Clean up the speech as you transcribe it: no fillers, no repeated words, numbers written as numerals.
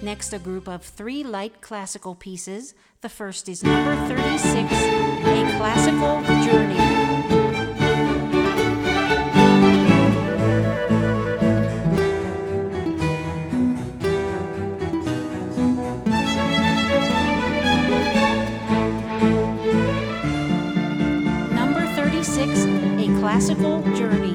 Next, a group of 3 light classical pieces. The first is number 36, A Classical Journey. Number 36, A Classical Journey.